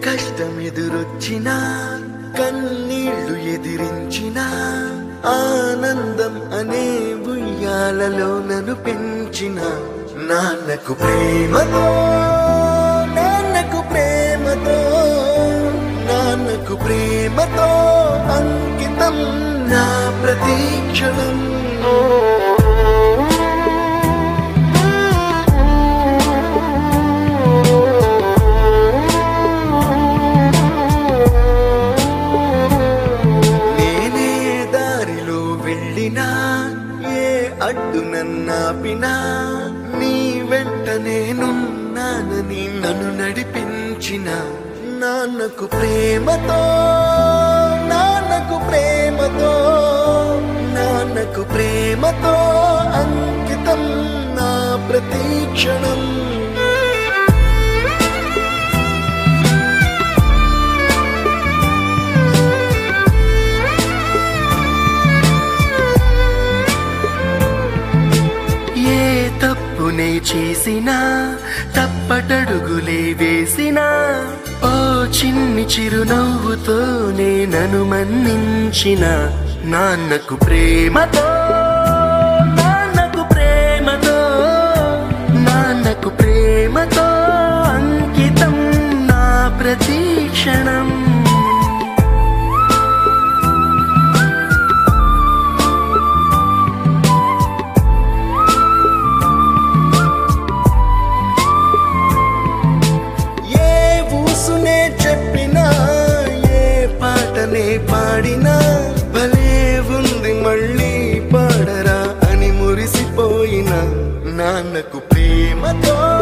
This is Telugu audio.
కష్టమెదురొచ్చినా కన్నీళ్లు ఎదిరించినా ఆనందం అనే ఉయ్యాలలో నన్ను పెంచిన నాన్నకు ప్రేమతో నాన్నకు ప్రేమతో నాన్నకు ప్రేమతో అంకితం నా ప్రతీక్షణం. నేనే దారిలో వెళ్ళినా ఏ అడ్డు నన్నాపినా నీ వెంట నేనున్నానని నన్ను నడిపించిన నాన్నకు ప్రేమతో నాన్నకు ప్రేమతో నాన్నకు ప్రేమతో అంకితం నా ప్రతీక్షణం. ఏ తప్పునే చేసినా తప్పటడుగులే వేసినా ఓ చిన్ని చిరునవ్వుతోనే నన్ను మన్నించిన నాన్నకు ప్రేమతో నాన్నకు ప్రేమతో నాన్నకు ప్రేమతో అంకితం నా ప్రతీక్షణం. చెప్పినా ఏ పాటనే పాడినా భలే ఉంది మళ్ళీ పాడరా అని మురిసిపోయిన నాన్నకు ప్రేమతో